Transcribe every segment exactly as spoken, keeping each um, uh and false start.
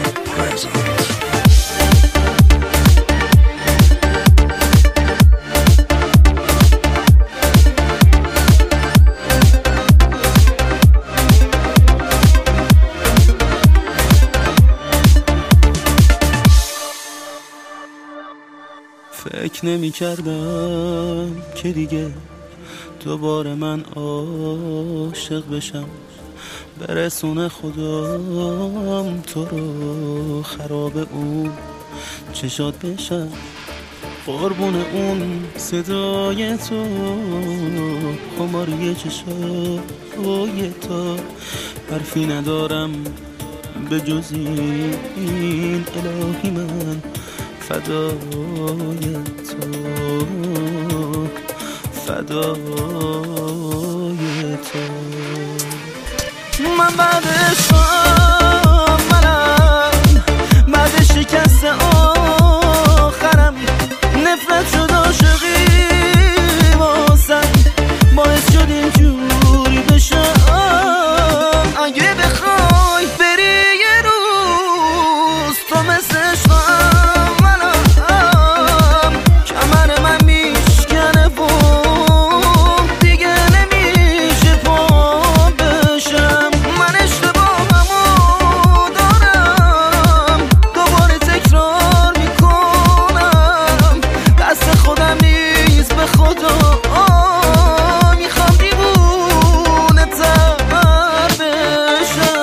فکر نمی کردم که دیگه دوباره من عاشق بشم، برسونه خدام تو رو خراب اون چشات بشم، قربون اون صدای تو، خماری چشای تو، حرفی ندارم به جز این الهی من فدای تو، فدای تو. من بعد عشقم منم، بعد شکست آخرم، نفرت شد عاشقی واسم، باعث شد اینجوری بشم. اگه بخوای بری یه روز تو مثل عشقم منم، کمر من میشکنه و دیگه نمیشه پا بشم. من اشتباهمو دارم، دوباره تکرار میکنم، دست خودم نیست به خدا، میخوام دیوونه تر بشم.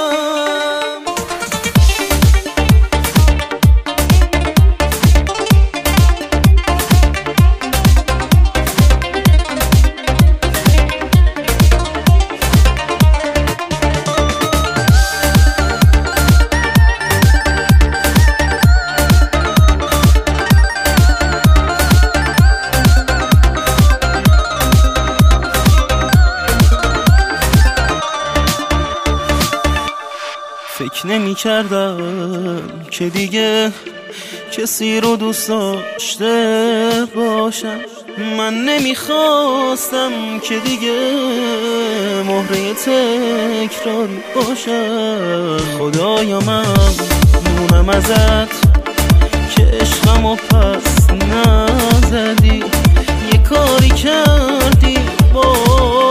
فکر نمی کردم که دیگه کسی رو دوست داشته باشم، من نمیخواستم که دیگه مهره تکرار باشم. خدایا من مونم ازت که عشقمو پس نزدی، یه کاری کردی با